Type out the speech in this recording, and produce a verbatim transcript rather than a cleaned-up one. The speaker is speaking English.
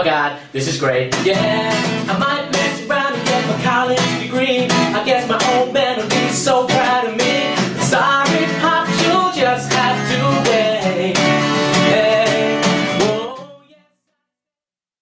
my god, this is great. Yeah, I might mess around and get my college degree. I guess